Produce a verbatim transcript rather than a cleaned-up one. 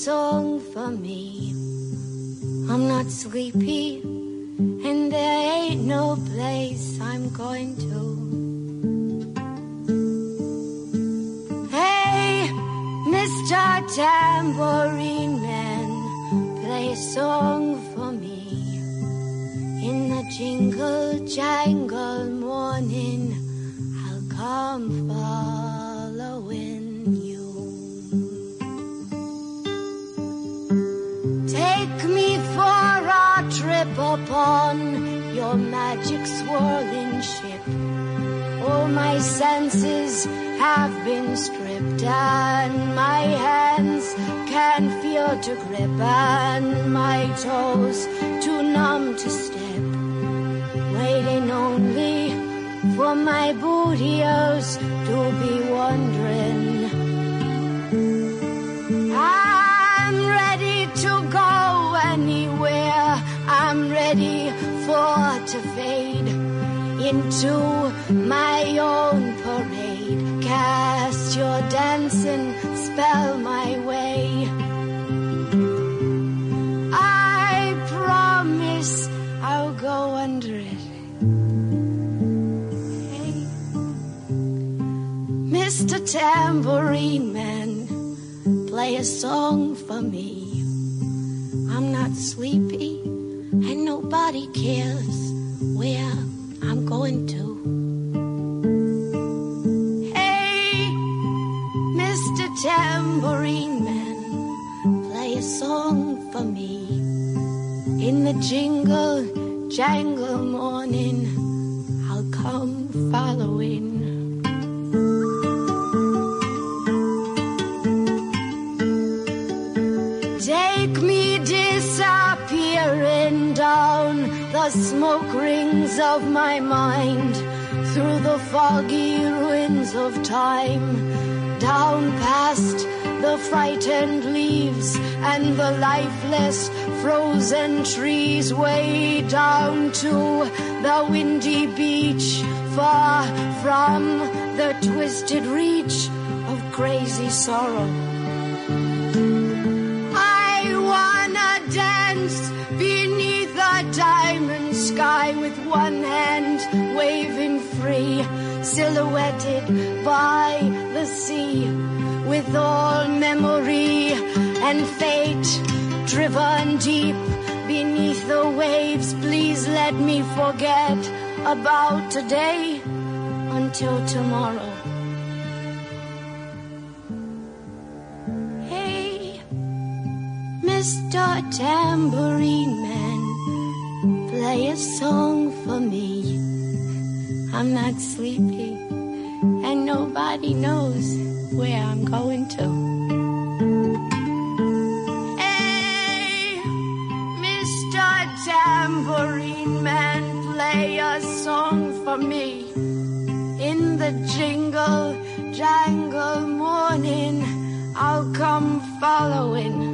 song for me. I'm not sleepy, and there ain't no place I'm going to. Hey, Mister Tambourine Man, play a song for me. In the jingle jangle morning, I'll come following you. Take me for a trip upon your magic swirling ship. All my senses have been stripped, and my hands can feel to grip, and my toes too numb to step, waiting only for my booty-os to be wondering. I'm ready to go anywhere. I'm ready for to fade into my own parade. Cast your dancing spell my way. I promise I'll go under it. Hey, Mister Tambourine Man, play a song for me. I'm not sleepy, and nobody cares where I'm going to. Hey, Mister Tambourine Man, play a song for me. In the jingle jangle morning, I'll come following. Take me disappearing down the smoke rings of my mind, through the foggy ruins of time, down past the frightened leaves and the lifeless frozen trees, way down to the windy beach, far from the twisted reach of crazy sorrow. I wanna dance beneath a diamond sky with one hand waving free, silhouetted by the sea, with all memory and fate driven deep beneath the waves. Please let me forget about today until tomorrow. Hey, Mister Tambourine Man, play a song for me. I'm not sleepy, and nobody knows where I'm going to. Hey, Mister Tambourine Man, play a song for me. In the jingle jangle morning, I'll come following.